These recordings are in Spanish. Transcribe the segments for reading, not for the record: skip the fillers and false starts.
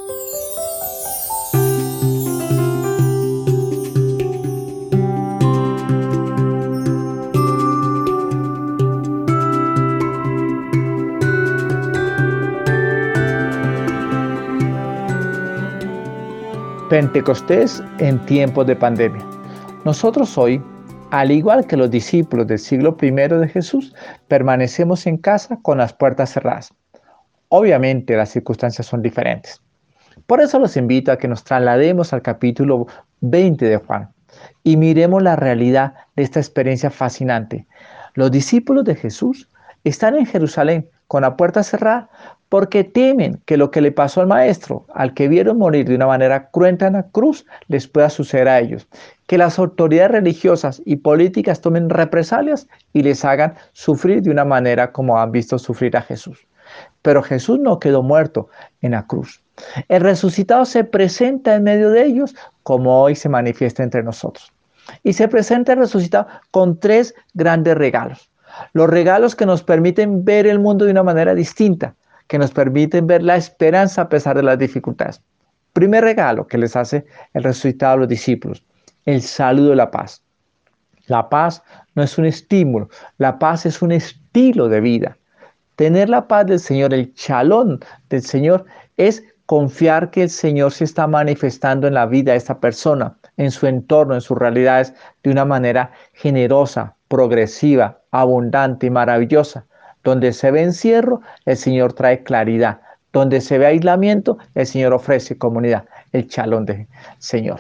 Pentecostés en tiempos de pandemia. Nosotros hoy, al igual que los discípulos del siglo I de Jesús, permanecemos en casa con las puertas cerradas. Obviamente las circunstancias son diferentes. Por eso los invito a que nos traslademos al capítulo 20 de Juan y miremos la realidad de esta experiencia fascinante. Los discípulos de Jesús están en Jerusalén con la puerta cerrada porque temen que lo que le pasó al maestro, al que vieron morir de una manera cruenta en la cruz, les pueda suceder a ellos. Que las autoridades religiosas y políticas tomen represalias y les hagan sufrir de una manera como han visto sufrir a Jesús. Pero Jesús no quedó muerto en la cruz. El resucitado se presenta en medio de ellos como hoy se manifiesta entre nosotros. Y se presenta el resucitado con 3 grandes regalos. Los regalos que nos permiten ver el mundo de una manera distinta, que nos permiten ver la esperanza a pesar de las dificultades. Primer regalo que les hace el resucitado a los discípulos, el saludo de la paz. La paz no es un estímulo, la paz es un estilo de vida. Tener la paz del Señor, el shalom del Señor, es confiar que el Señor se está manifestando en la vida de esta persona, en su entorno, en sus realidades, de una manera generosa, progresiva, abundante y maravillosa. Donde se ve encierro, el Señor trae claridad. Donde se ve aislamiento, el Señor ofrece comunidad, el shalom del Señor.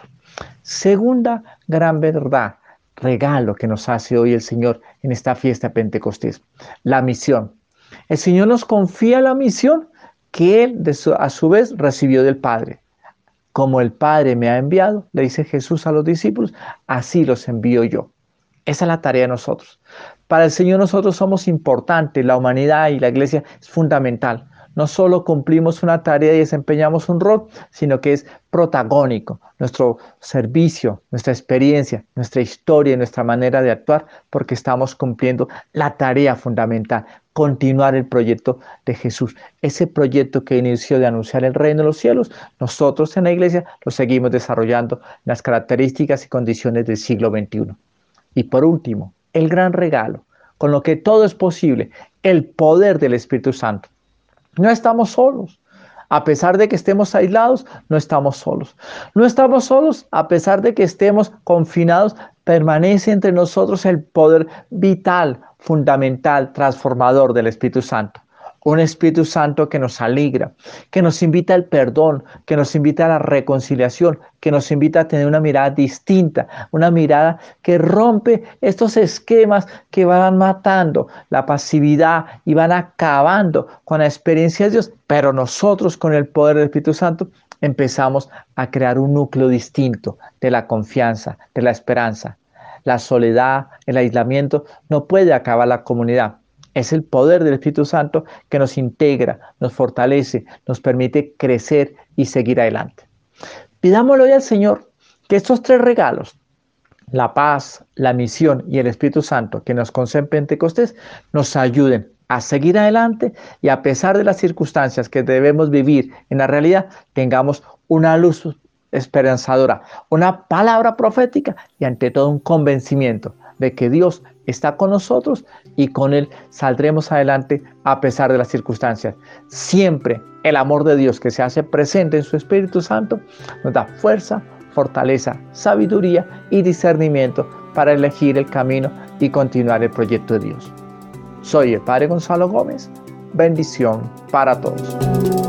Segunda gran verdad, regalo que nos hace hoy el Señor en esta fiesta de Pentecostés, la misión. El Señor nos confía la misión que Él a su vez recibió del Padre. Como el Padre me ha enviado, le dice Jesús a los discípulos, así los envío yo. Esa es la tarea de nosotros. Para el Señor nosotros somos importantes, la humanidad y la iglesia es fundamental. No solo cumplimos una tarea y desempeñamos un rol, sino que es protagónico. Nuestro servicio, nuestra experiencia, nuestra historia y nuestra manera de actuar, porque estamos cumpliendo la tarea fundamental, continuar el proyecto de Jesús. Ese proyecto que inició de anunciar el reino de los cielos, nosotros en la iglesia lo seguimos desarrollando en las características y condiciones del siglo XXI. Y por último, el gran regalo, con lo que todo es posible, el poder del Espíritu Santo. No estamos solos. A pesar de que estemos aislados, no estamos solos. No estamos solos a pesar de que estemos confinados. Permanece entre nosotros el poder vital, fundamental, transformador del Espíritu Santo. Un Espíritu Santo que nos alegra, que nos invita al perdón, que nos invita a la reconciliación, que nos invita a tener una mirada distinta, una mirada que rompe estos esquemas que van matando la pasividad y van acabando con la experiencia de Dios. Pero nosotros con el poder del Espíritu Santo empezamos a crear un núcleo distinto de la confianza, de la esperanza. La soledad, el aislamiento no puede acabar la comunidad. Es el poder del Espíritu Santo que nos integra, nos fortalece, nos permite crecer y seguir adelante. Pidámosle hoy al Señor que estos 3 regalos, la paz, la misión y el Espíritu Santo que nos concede en Pentecostés, nos ayuden a seguir adelante y a pesar de las circunstancias que debemos vivir en la realidad, tengamos una luz esperanzadora, una palabra profética y ante todo un convencimiento de que Dios está con nosotros y con Él saldremos adelante a pesar de las circunstancias. Siempre el amor de Dios que se hace presente en su Espíritu Santo nos da fuerza, fortaleza, sabiduría y discernimiento para elegir el camino y continuar el proyecto de Dios. Soy el Padre Gonzalo Gómez. Bendición para todos.